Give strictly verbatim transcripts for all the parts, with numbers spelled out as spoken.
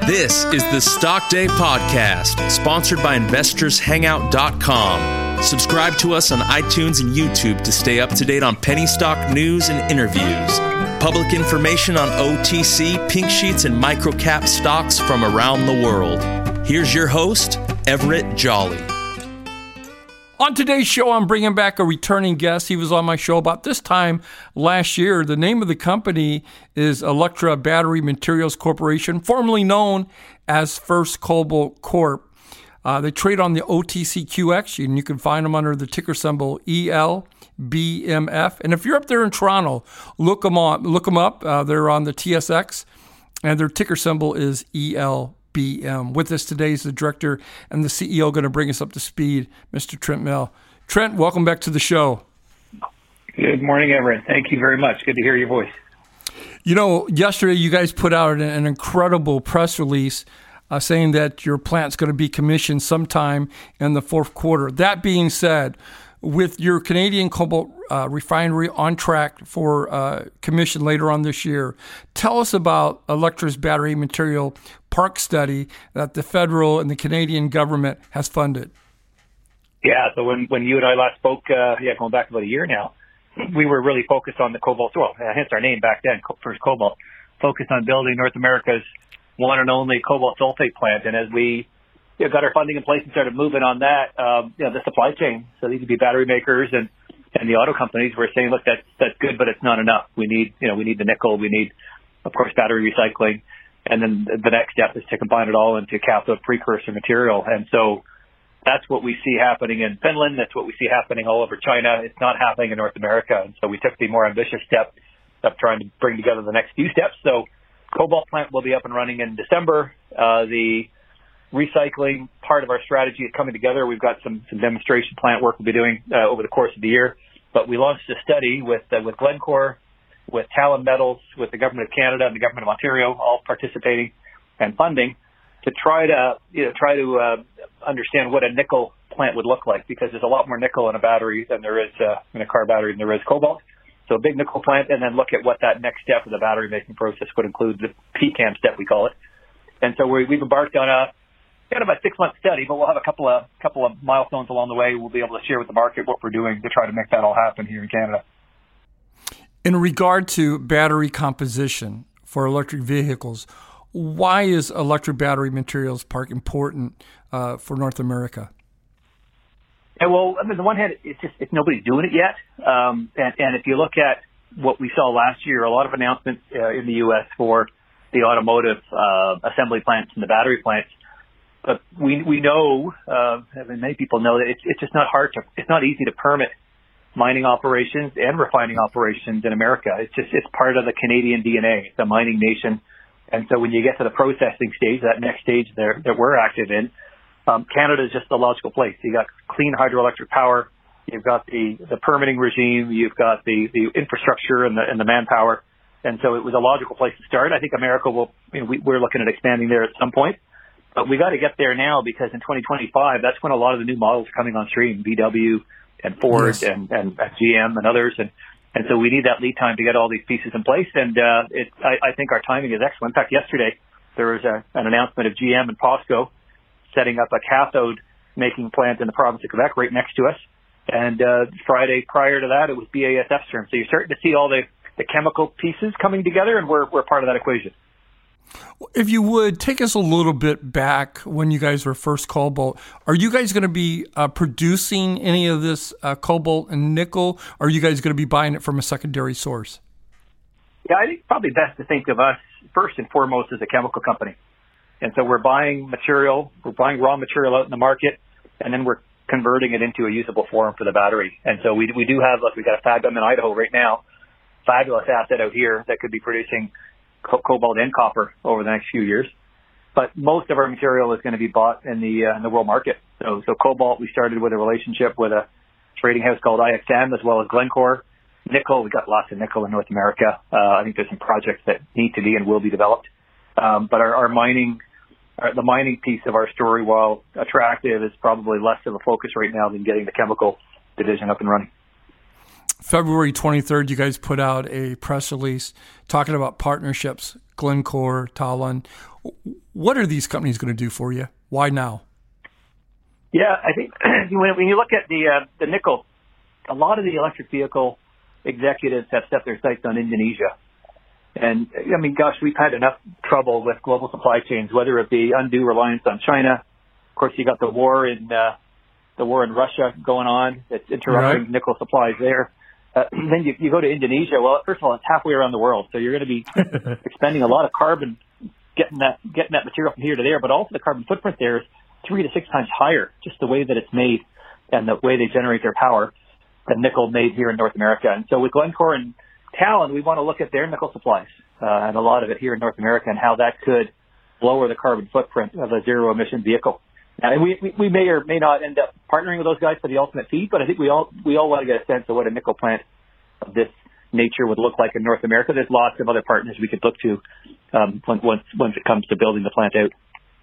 This is the Stock Day Podcast, sponsored by Investors Hangout dot com. Subscribe to us on iTunes and YouTube to stay up to date on penny stock news and interviews. Public information on O T C, pink sheets, and microcap stocks from around the world. Here's your host, Everett Jolly. On today's show, I'm bringing back a returning guest. He was on my show about this time last year. The name of the company is Electra Battery Materials Corporation, formerly known as First Cobalt Corp. Uh, they trade on the O T C Q X, and you can find them under the ticker symbol E L B M F. And if you're up there in Toronto, look them, on, look them up. Uh, they're on the T S X, and their ticker symbol is E L B M. With us today is the director and the C E O going to bring us up to speed, Mister Trent Mell. Trent, welcome back to the show. Good morning, Everett. Thank you very much. Good to hear your voice. You know, yesterday you guys put out an, an incredible press release uh, saying that your plant's going to be commissioned sometime in the fourth quarter. That being said, with your Canadian cobalt uh, refinery on track for uh, commission later on this year, tell us about Electra's battery material park study that the federal and the Canadian government has funded. Yeah, so when, when you and I last spoke, uh, yeah, going back about a year now, we were really focused on the cobalt, well, hence our name back then, First Cobalt, focused on building North America's one and only cobalt sulfate plant. And as we you know, got our funding in place and started moving on that, um, you know, the supply chain, so these would be battery makers and, and the auto companies were saying, look, that's, that's good, but it's not enough. We need, you know, we need the nickel. We need, of course, battery recycling. And then the next step is to combine it all into cathode precursor material. And so that's what we see happening in Finland. That's what we see happening all over China. It's not happening in North America. And so we took the more ambitious step of trying to bring together the next few steps. So cobalt plant will be up and running in December. Uh, the recycling part of our strategy is coming together. We've got some, some demonstration plant work we'll be doing uh, over the course of the year. But we launched a study with uh, with Glencore, with Talon Metals, with the Government of Canada and the Government of Ontario, all participating and funding to try to you know try to uh, understand what a nickel plant would look like, because there's a lot more nickel in a battery than there is uh, in a car battery than there is cobalt. So a big nickel plant, and then look at what that next step of the battery making process would include, the P CAM step we call it. And so we, we've embarked on a kind of a six-month study, but we'll have a couple of couple of milestones along the way. We'll be able to share with the market what we're doing to try to make that all happen here in Canada. In regard to battery composition for electric vehicles, why is Electra Battery Materials Park important uh, for North America? Yeah, well, I mean, on the one hand, it's just it's nobody's doing it yet. Um, and, and if you look at what we saw last year, a lot of announcements uh, in the U S for the automotive uh, assembly plants and the battery plants. But we we know, uh, I mean, many people know that it's it's just not hard to, it's not easy to permit mining operations and refining operations in America. It's just, it's part of the Canadian D N A. It's a mining nation. And so when you get to the processing stage, that next stage there that we're active in, um, Canada is just the logical place. You got clean hydroelectric power. You've got the, the permitting regime. You've got the, the infrastructure and the, and the manpower. And so it was a logical place to start. I think America will, you know, we, we're looking at expanding there at some point. But we got to get there now, because in twenty twenty-five, that's when a lot of the new models are coming on stream, V W and Ford yes. and, and, and G M and others. And, and so we need that lead time to get all these pieces in place. And uh, it, I, I think our timing is excellent. In fact, yesterday there was a, an announcement of G M and POSCO setting up a cathode making plant in the province of Quebec right next to us. And uh, Friday prior to that, it was B A S F term. So you're starting to see all the, the chemical pieces coming together, and we're we're part of that equation. If you would, take us a little bit back when you guys were First Cobalt. Are you guys going to be uh, producing any of this uh, cobalt and nickel, or are you guys going to be buying it from a secondary source? Yeah, I think probably best to think of us first and foremost as a chemical company. And so we're buying material, we're buying raw material out in the market, and then we're converting it into a usable form for the battery. And so we we do have, like, we've got a fab in Idaho right now, fabulous asset out here that could be producing co- cobalt and copper over the next few years. But most of our material is going to be bought in the uh, in the world market. So so cobalt, we started with a relationship with a trading house called I X M, as well as Glencore. Nickel, we got lots of nickel in North America. Uh, I think there's some projects that need to be and will be developed. Um, but our, our mining, our, the mining piece of our story, while attractive, is probably less of a focus right now than getting the chemical division up and running. February twenty-third, you guys put out a press release talking about partnerships, Glencore, Talon. What are these companies going to do for you? Why now? Yeah, I think when, when you look at the uh, the nickel, a lot of the electric vehicle executives have set their sights on Indonesia. And, I mean, gosh, we've had enough trouble with global supply chains, whether it be undue reliance on China. Of course, you got the war in uh, the war in Russia going on that's interrupting right. nickel supplies there. Uh, then you, you go to Indonesia. Well, first of all, it's halfway around the world, so you're going to be expending a lot of carbon getting that getting that material from here to there. But also the carbon footprint there is three to six times higher, just the way that it's made and the way they generate their power than nickel made here in North America. And so with Glencore and Talon, we want to look at their nickel supplies uh, and a lot of it here in North America and how that could lower the carbon footprint of a zero emission vehicle. Now, and we, we we may or may not end up partnering with those guys for the ultimate feed, but I think we all we all want to get a sense of what a nickel plant of this nature would look like in North America. There's lots of other partners we could look to um, once once it comes to building the plant out.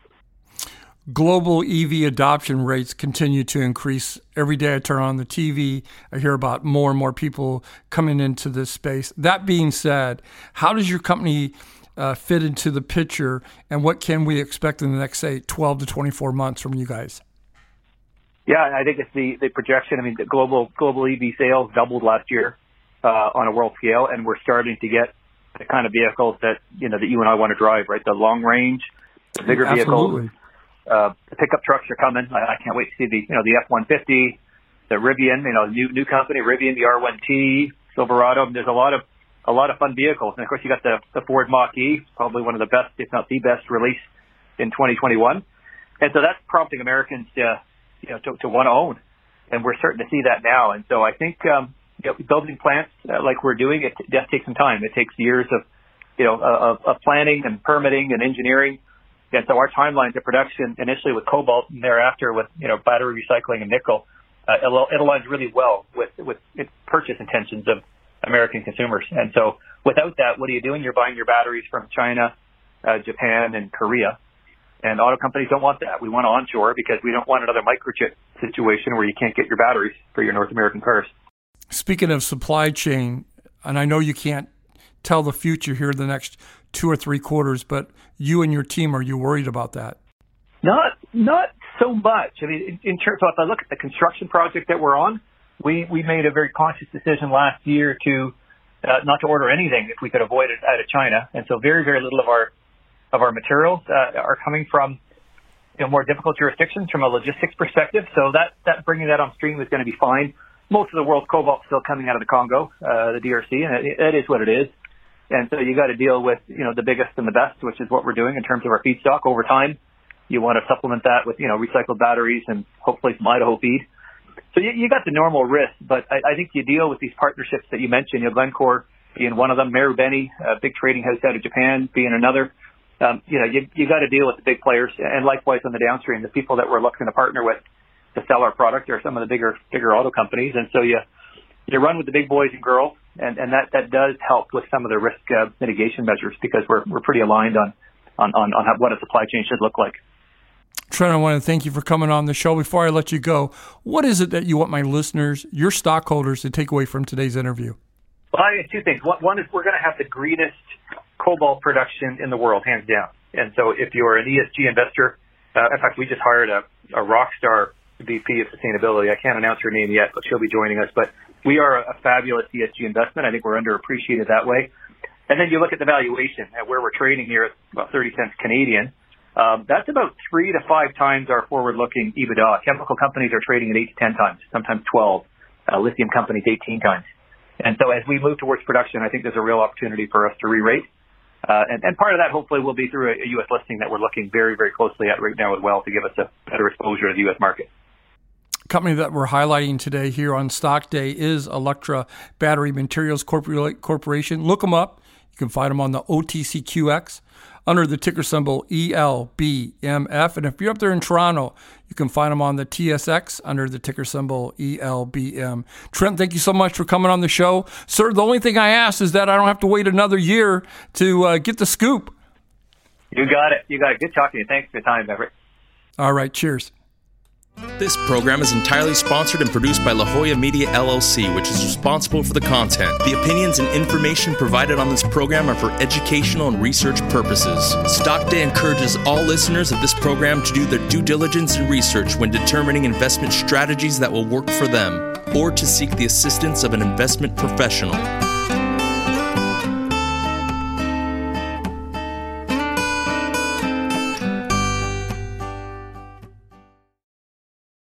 Global E V adoption rates continue to increase. Every day I turn on the T V, I hear about more and more people coming into this space. That being said, how does your company uh, fit into the picture, and what can we expect in the next, say, twelve to twenty-four months from you guys? Yeah, I think it's the, the projection. I mean, the global global E V sales doubled last year uh, on a world scale, and we're starting to get the kind of vehicles that you know that you and I want to drive, right? The long range, the bigger Absolutely. vehicles. Uh, the pickup trucks are coming. I, I can't wait to see the, you know, the F one fifty, the Rivian, you know, new new company, Rivian, the R one T, Silverado. There's a lot of a lot of fun vehicles, and of course you got the, the Ford Mach-E, probably one of the best, if not the best, release in twenty twenty-one. And so that's prompting Americans to, you know, to, to want to own, and we're starting to see that now. And so I think um, you know, building plants uh, like we're doing, it does take some time. It takes years of, you know, of, of planning and permitting and engineering. And so our timeline to production, initially with cobalt and thereafter with, you know, battery recycling and nickel, uh, it, it aligns really well with, with purchase intentions of American consumers. And so without that, what are you doing? You're buying your batteries from China, uh, Japan, and Korea. And auto companies don't want that. We want to onshore because we don't want another microchip situation where you can't get your batteries for your North American cars. Speaking of supply chain, and I know you can't tell the future here the next two or three quarters, but you and your team, are you worried about that? Not not so much. I mean, in, in terms of, if I look at the construction project that we're on, we, we made a very conscious decision last year to uh, not to order anything if we could avoid it out of China. And so very, very little of our of our materials uh, are coming from, you know, more difficult jurisdictions from a logistics perspective. So that, that bringing that on stream is going to be fine. Most of the world's cobalt is still coming out of the Congo, uh, the D R C, and it, it is what it is. And so you got to deal with, you know, the biggest and the best, which is what we're doing in terms of our feedstock over time. You want to supplement that with, you know, recycled batteries and hopefully some Idaho feed. So you, you got the normal risk, but I, I think you deal with these partnerships that you mentioned, you know, Glencore being one of them, Marubeni, a big trading house out of Japan, being another. Um, you know, you, you got to deal with the big players, and likewise on the downstream, the people that we're looking to partner with to sell our product are some of the bigger, bigger auto companies. And so you, you run with the big boys and girls, and, and that, that does help with some of the risk uh, mitigation measures because we're we're pretty aligned on on, on, on how, what a supply chain should look like. Trent, I want to thank you for coming on the show. Before I let you go, what is it that you want my listeners, your stockholders, to take away from today's interview? Well, I have two things. One, one is we're going to have the greenest cobalt production in the world, hands down. And so if you're an E S G investor, uh, in fact, we just hired a, a rock star V P of sustainability. I can't announce her name yet, but she'll be joining us. But we are a, a fabulous E S G investment. I think we're underappreciated that way. And then you look at the valuation at where we're trading here at about thirty cents Canadian. Um, that's about three to five times our forward-looking EBITDA. Chemical companies are trading at eight to ten times, sometimes twelve. Uh, lithium companies, eighteen times. And so as we move towards production, I think there's a real opportunity for us to re-rate. Uh, and, and part of that hopefully will be through a, a U S listing that we're looking very, very closely at right now as well to give us a better exposure to the U S market. Company that we're highlighting today here on Stock Day is Electra Battery Materials Corporation. Look them up. You can find them on the O T C Q X under the ticker symbol E L B M F. And if you're up there in Toronto, you can find them on the T S X under the ticker symbol E L B M. Trent, thank you so much for coming on the show. Sir, the only thing I ask is that I don't have to wait another year to uh, get the scoop. You got it. You got it. Good talking to you. Thanks for your time, Everett. All right. Cheers. This program is entirely sponsored and produced by La Jolla Media L L C, which is responsible for the content. The opinions and information provided on this program are for educational and research purposes. Stock Day encourages all listeners of this program to do their due diligence and research when determining investment strategies that will work for them, or to seek the assistance of an investment professional.